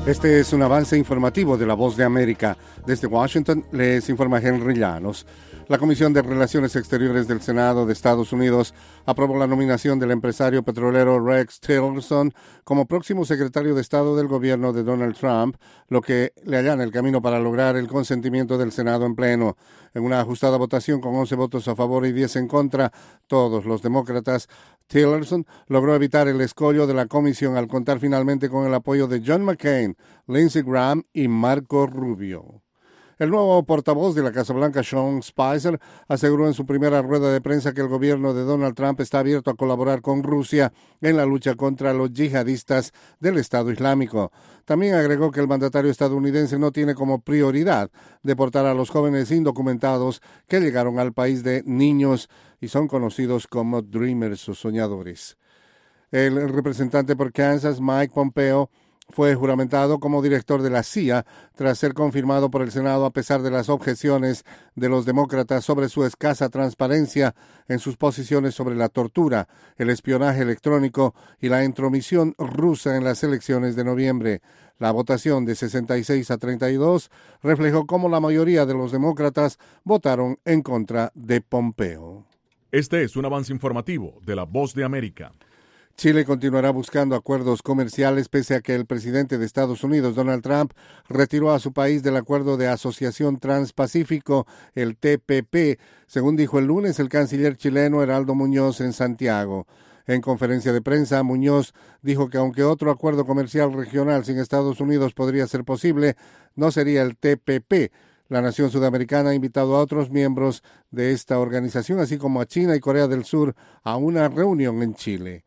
Este es un avance informativo de La Voz de América. Desde Washington les informa Henry Llanos. La Comisión de Relaciones Exteriores del Senado de Estados Unidos aprobó la nominación del empresario petrolero Rex Tillerson como próximo secretario de Estado del gobierno de Donald Trump, lo que le allana el camino para lograr el consentimiento del Senado en pleno. En una ajustada votación con 11 votos a favor y 10 en contra, todos los demócratas, Tillerson logró evitar el escollo de la comisión al contar finalmente con el apoyo de John McCain, Lindsey Graham y Marco Rubio. El nuevo portavoz de la Casa Blanca, Sean Spicer, aseguró en su primera rueda de prensa que el gobierno de Donald Trump está abierto a colaborar con Rusia en la lucha contra los yihadistas del Estado Islámico. También agregó que el mandatario estadounidense no tiene como prioridad deportar a los jóvenes indocumentados que llegaron al país de niños y son conocidos como dreamers o soñadores. El representante por Kansas, Mike Pompeo, fue juramentado como director de la CIA tras ser confirmado por el Senado a pesar de las objeciones de los demócratas sobre su escasa transparencia en sus posiciones sobre la tortura, el espionaje electrónico y la intromisión rusa en las elecciones de noviembre. La votación de 66 a 32 reflejó cómo la mayoría de los demócratas votaron en contra de Pompeo. Este es un avance informativo de La Voz de América. Chile continuará buscando acuerdos comerciales pese a que el presidente de Estados Unidos, Donald Trump, retiró a su país del Acuerdo de Asociación Transpacífico, el TPP, según dijo el lunes el canciller chileno Heraldo Muñoz en Santiago. En conferencia de prensa, Muñoz dijo que aunque otro acuerdo comercial regional sin Estados Unidos podría ser posible, no sería el TPP. La nación sudamericana ha invitado a otros miembros de esta organización, así como a China y Corea del Sur, a una reunión en Chile.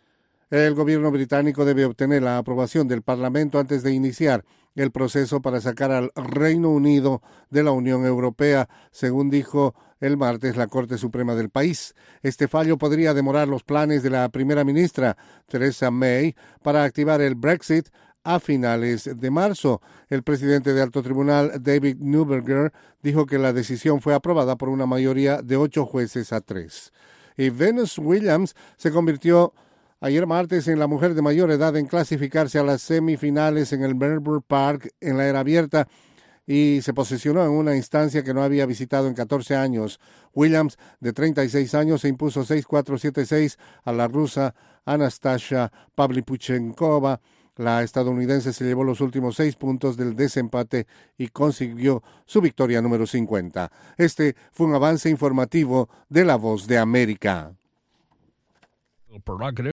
El gobierno británico debe obtener la aprobación del Parlamento antes de iniciar el proceso para sacar al Reino Unido de la Unión Europea, según dijo el martes la Corte Suprema del país. Este fallo podría demorar los planes de la primera ministra, Theresa May, para activar el Brexit a finales de marzo. El presidente del Alto Tribunal, David Neuberger, dijo que la decisión fue aprobada por una mayoría de 8 jueces a 3. Y Venus Williams se convirtió ayer martes en la mujer de mayor edad en clasificarse a las semifinales en el Melbourne Park en la era abierta y se posicionó en una instancia que no había visitado en 14 años. Williams, de 36 años, se impuso 6-4, 7-6 a la rusa Anastasia Pavlyuchenkova. La estadounidense se llevó los últimos 6 puntos del desempate y consiguió su victoria número 50. Este fue un avance informativo de La Voz de América.